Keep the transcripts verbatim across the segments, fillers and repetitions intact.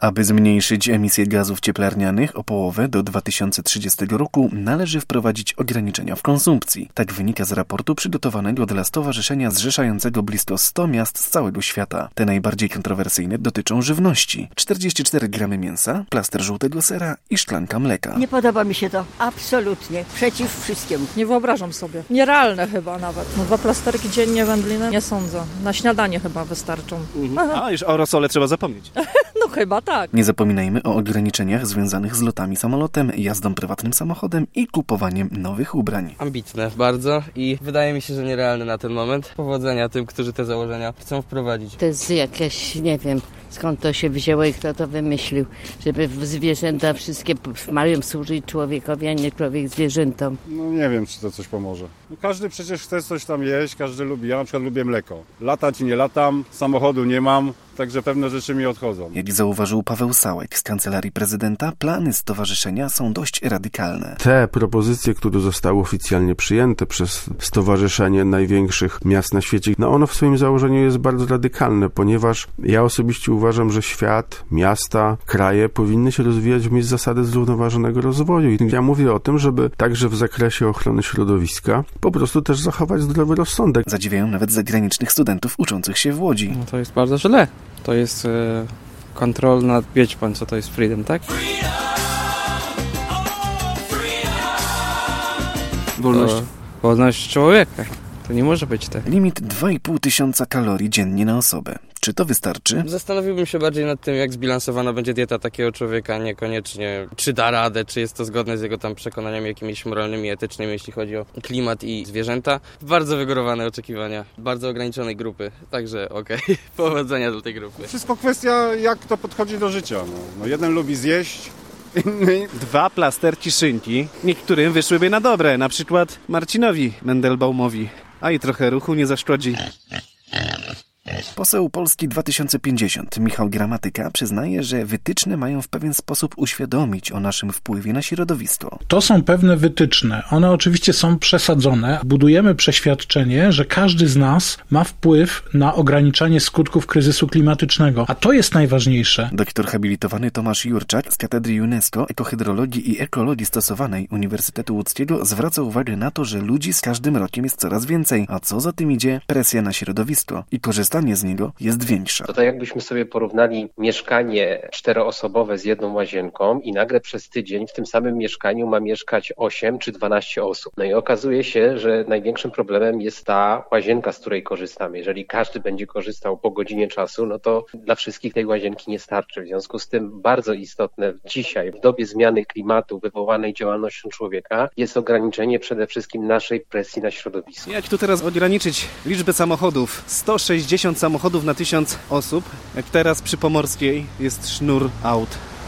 Aby zmniejszyć emisję gazów cieplarnianych o połowę do dwa tysiące trzydziestego roku, należy wprowadzić ograniczenia w konsumpcji. Tak wynika z raportu przygotowanego dla stowarzyszenia zrzeszającego blisko sto miast z całego świata. Te najbardziej kontrowersyjne dotyczą żywności. czterdzieści cztery gramy mięsa, plaster żółtego sera i szklanka mleka. Nie podoba mi się to. Absolutnie. Przeciw wszystkiemu. Nie wyobrażam sobie. Nierealne chyba nawet. No, dwa plasterki dziennie wędliny? Nie sądzę. Na śniadanie chyba wystarczą. Mhm. A, już o rosole trzeba zapomnieć. No chyba tak. Nie zapominajmy o ograniczeniach związanych z lotami samolotem, jazdą prywatnym samochodem i kupowaniem nowych ubrań. Ambitne bardzo i wydaje mi się, że nierealne na ten moment. Powodzenia tym, którzy te założenia chcą wprowadzić. To jest jakieś, nie wiem, skąd to się wzięło i kto to wymyślił, żeby zwierzęta wszystkie mają służyć człowiekowi, a nie człowiek zwierzętom. No nie wiem, czy to coś pomoże. No, każdy przecież chce coś tam jeść, każdy lubi. Ja na przykład lubię mleko. Latać nie latam, samochodu nie mam, także pewne rzeczy mi odchodzą. Jak zauważył Paweł Sałek z Kancelarii Prezydenta, plany stowarzyszenia są dość radykalne. Te propozycje, które zostały oficjalnie przyjęte przez Stowarzyszenie Największych Miast na Świecie, no ono w swoim założeniu jest bardzo radykalne, ponieważ ja osobiście uważam, że świat, miasta, kraje powinny się rozwijać w myśl zasady zrównoważonego rozwoju. I ja mówię o tym, żeby także w zakresie ochrony środowiska po prostu też zachować zdrowy rozsądek. Zadziwiają nawet zagranicznych studentów uczących się w Łodzi. No to jest bardzo źle. To jest e, kontrol nad, wiecie pan, co to jest freedom, tak? Wolność. To, wolność człowieka. To nie może być tak. Limit dwa i pół tysiąca kalorii dziennie na osobę. Czy to wystarczy? Zastanowiłbym się bardziej nad tym, jak zbilansowana będzie dieta takiego człowieka, niekoniecznie czy da radę, czy jest to zgodne z jego tam przekonaniami jakimiś moralnymi, etycznymi, jeśli chodzi o klimat i zwierzęta. Bardzo wygórowane oczekiwania, bardzo ograniczonej grupy, także okej, okay. Powodzenia dla tej grupy. Wszystko kwestia, jak to podchodzi do życia. No, no jeden lubi zjeść, inny... Dwa plasterki szynki, niektórym wyszłyby na dobre, na przykład Marcinowi Mendelbaumowi, a i trochę ruchu nie zaszkodzi. Poseł Polski dwa tysiące pięćdziesiąt Michał Gramatyka przyznaje, że wytyczne mają w pewien sposób uświadomić o naszym wpływie na środowisko. To są pewne wytyczne. One oczywiście są przesadzone. Budujemy przeświadczenie, że każdy z nas ma wpływ na ograniczanie skutków kryzysu klimatycznego. A to jest najważniejsze. Doktor habilitowany Tomasz Jurczak z Katedry UNESCO Ekohydrologii i Ekologii Stosowanej Uniwersytetu Łódzkiego zwraca uwagę na to, że ludzi z każdym rokiem jest coraz więcej, a co za tym idzie, presja na środowisko i korzystanie z niego jest większa. To tak jakbyśmy sobie porównali mieszkanie czteroosobowe z jedną łazienką i nagle przez tydzień w tym samym mieszkaniu ma mieszkać osiem czy dwanaście osób. No i okazuje się, że największym problemem jest ta łazienka, z której korzystamy. Jeżeli każdy będzie korzystał po godzinie czasu, no to dla wszystkich tej łazienki nie starczy. W związku z tym bardzo istotne dzisiaj, w dobie zmiany klimatu wywołanej działalnością człowieka, jest ograniczenie przede wszystkim naszej presji na środowisko. Jak tu teraz ograniczyć liczbę samochodów? sto sześćdziesiąt samochodów na tysiąc osób, jak teraz przy Pomorskiej jest sznur aut.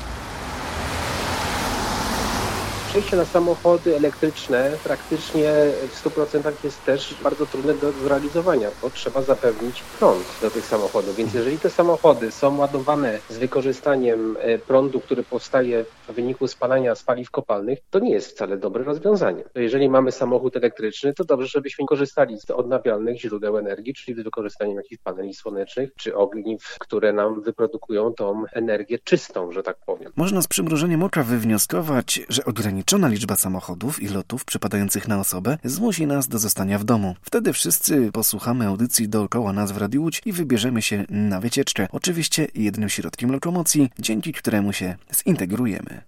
Przejście na samochody elektryczne praktycznie w stu procentach jest też bardzo trudne do zrealizowania, bo trzeba zapewnić prąd do tych samochodów. Więc jeżeli te samochody są ładowane z wykorzystaniem prądu, który powstaje w wyniku spalania z paliw kopalnych, to nie jest wcale dobre rozwiązanie. To jeżeli mamy samochód elektryczny, to dobrze, żebyśmy korzystali z odnawialnych źródeł energii, czyli z wykorzystaniem jakichś paneli słonecznych czy ogniw, które nam wyprodukują tą energię czystą, że tak powiem. Można z przymrużeniem oka wywnioskować, że ograniczona liczba samochodów i lotów przypadających na osobę zmusi nas do zostania w domu. Wtedy wszyscy posłuchamy audycji dookoła nas w Radiu Łódź i wybierzemy się na wycieczkę. Oczywiście jednym środkiem lokomocji, dzięki któremu się zintegrujemy.